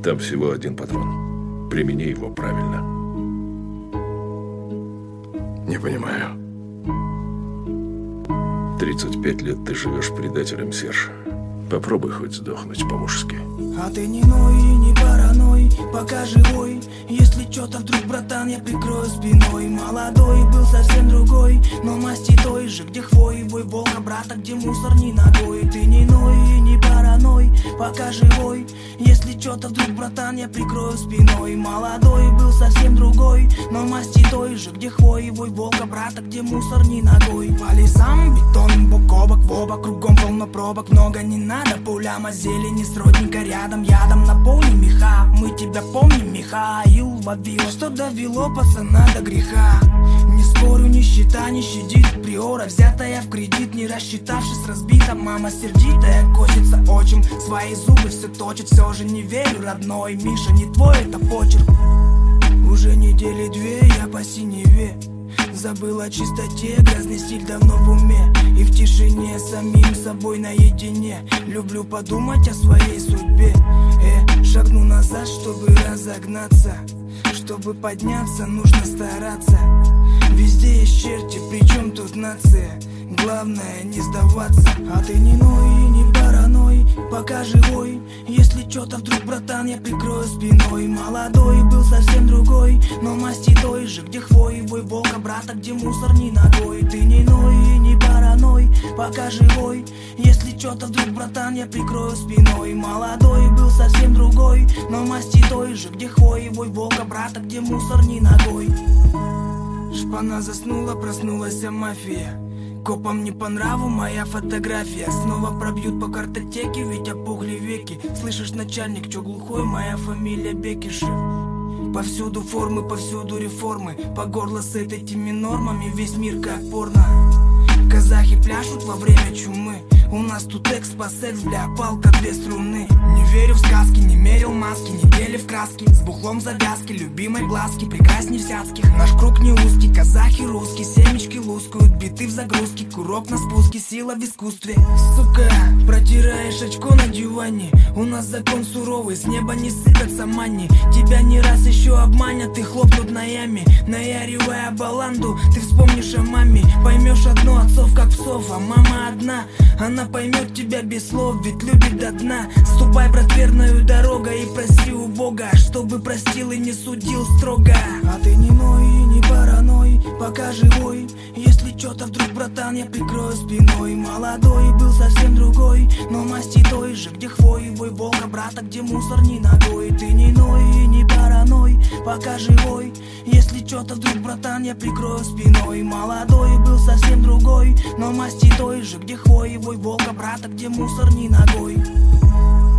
Там всего один патрон. Примени его правильно. Не понимаю. 35 лет ты живешь предателем, Серж. Попробуй хоть сдохнуть по-мужски. А ты не ной и не параной, пока живой. Если что-то вдруг, братан, я прикрою спиной. Молодой был совсем другой, но масти той же. Где хвоевой волка, брата, где мусор не ногой. Ты не ной и не параной, пока живой. Если что-то вдруг, братан, я прикрою спиной. Молодой был совсем другой, но масти той же. Где хвоевой волка, брата, где мусор не ногой. По лесам бетон, бок о бок, в оба, кругом полно пробок. Много не надо, пуляма зелени, сродника рядом. Ядом наполним меха, мы тебя помним, Михаил Вавилов. Что довело пацана до греха. Не спорю, нищета не щадит приора, взятая в кредит, не рассчитавшись, разбита. Мама сердитая, косится отчим, свои зубы все точит. Все же не верю, родной Миша, не твой это почерк. Уже недели две я по синеве, забыл о чистоте, грязный стиль давно в уме. И в тишине, самим собой наедине, люблю подумать о своей судьбе. Шагну назад, чтобы разогнаться. Чтобы подняться, нужно стараться. Везде есть черти, причем тут нация. Главное не сдаваться. А ты не ной и не параной, пока живой. Если что-то вдруг, братан, я прикрою спиной. Молодой был совсем другой, но масти той же. Где хвоевой волка, брата, где мусор не ногой. Ты не ной и не параной, пока живой. Если что-то вдруг, братан, я прикрою спиной. Молодой был совсем другой, но масти той же. Где хвоевой волка, брата, где мусор не ногой. Шпана заснула, проснулась мафия. Копам не по нраву моя фотография. Снова пробьют по картотеке, ведь опухли веки. Слышишь, начальник, чё глухой, моя фамилия Бекишев. Повсюду формы, повсюду реформы. По горло с этими нормами, весь мир как порно. Казахи пляшут во время чумы. У нас тут экспо-секс, бля, палка, две струны. Не верю в сказки, не мерил маски, недели в краски. С бухлом завязки, любимой глазки, прекрасней всяцких. Наш круг не узкий, казахи русские, семечки лускают, биты в загрузке, курок на спуске, сила в искусстве. Сука, протираешь очко на диване. У нас закон суровый, с неба не сыпятся мани. Тебя не раз еще обманят и хлопнут на яме. Наяривая баланду, ты вспомнишь о маме. Поймешь одно, отцов как псов, а мама одна. Она поймет тебя без слов, ведь любит до дна. Ступай, брат, верною дорогой и проси у Бога, чтобы простил и не судил строго. А ты не ной и не параной, пока живой. Если что-то вдруг, братан, я прикрою спиной. Молодой был совсем другой, но масти той же. Где хвоевой волка, брата, где мусор не ногой. Ты не ной и не параной, пока живой. Если что-то вдруг, братан, я прикрою спиной. Молодой был совсем другой, но масти той же. Где хвоевой волка, брата, где мусор не ногой.